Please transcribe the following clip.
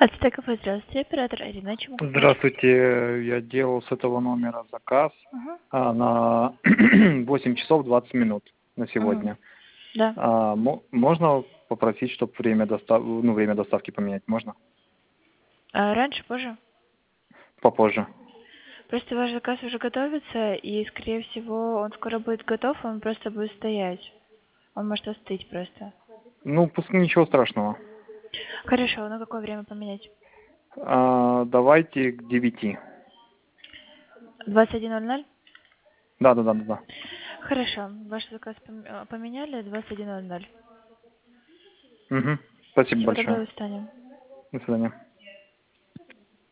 Ацтеков, здравствуйте, оператор Ирина, чем могу помочь? Здравствуйте, я делал с этого номера заказ Угу. на 8 часов 20 минут на Угу. сегодня. Да. Можно попросить, чтобы время доставки поменять? Можно? Раньше, позже? Попозже. Просто ваш заказ уже готовится, и, скорее всего, он скоро будет готов, он просто будет стоять. Он может остыть просто. Ну, ничего страшного. Хорошо, на какое время поменять? Давайте к 9. 21:00? Да. Хорошо, ваш заказ поменяли, 21:00. Угу. Спасибо Всего доброго, большое. до свидания. До свидания.